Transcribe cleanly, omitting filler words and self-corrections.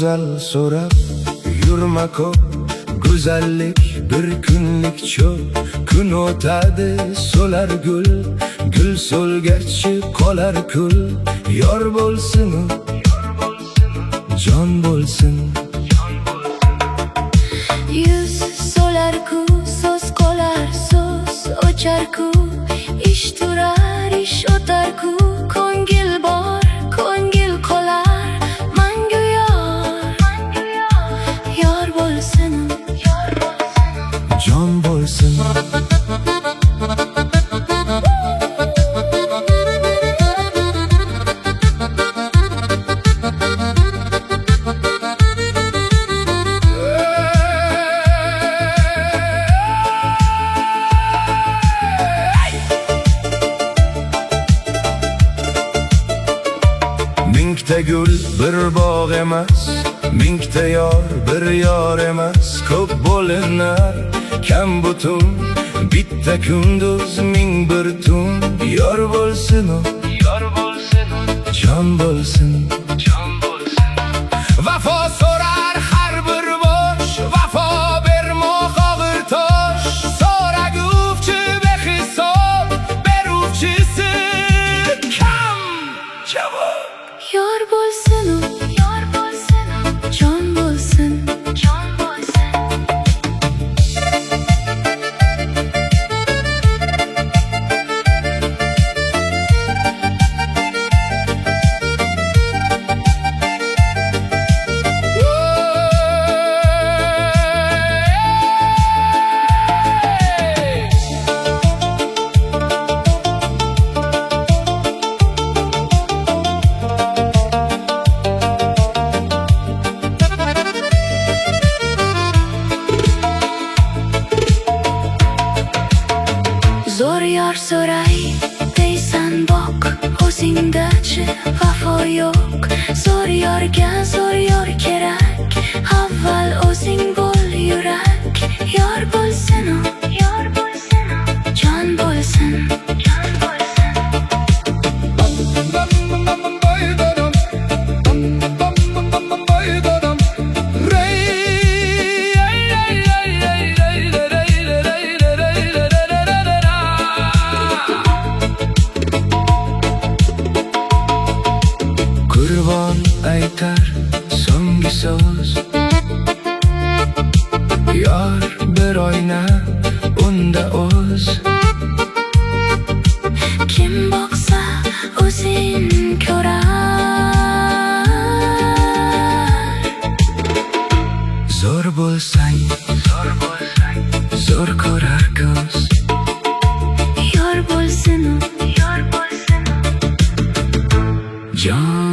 güzel so'rab yurma ko'p. Güzellik bir kunlik cho'p. Kun o'tadi, so'lar gul. Gul so'lgach qolar kul. Yor bo'lsin, jon bo'lsin. Yuz so'lar ku, so'z qolar, so'z ochar ku. Ish turar, ish o'tar ku. Ko'ngil bor, ko'ngil qolar. Mangu yor bo'lsin, jon bo'lsin. Mingta gul bir bog' emas, mingta yor bir yor emas. Ko'p bo'linar kam butun, bitta kunduz ming bir tun. Yor bo'lsin, jon bo'lsin. Vafo so'rar har bir bosh, vafo bermoq og'ir tosh. So'raguvchi behisob, beruvchisi kam javob. yor bo'lsin, jon bo'lsin, jon bo'lsin. Zo'r yor so'ray deysan bok, o'zingdachi vafo yo'q. Zo'r yor kerak, avval o'zing bo'l yurak. Yor bo'lsin, jon bo'lsin, jon bo'lsin. Qurbon aytar so'nggi so'z. Yor bir oyna unda o'z. Kim boqsa o'zin ko'rar. Zo'r bo'lsang, zo'r ko'rar ko'z. Yor bo'lsin, Jon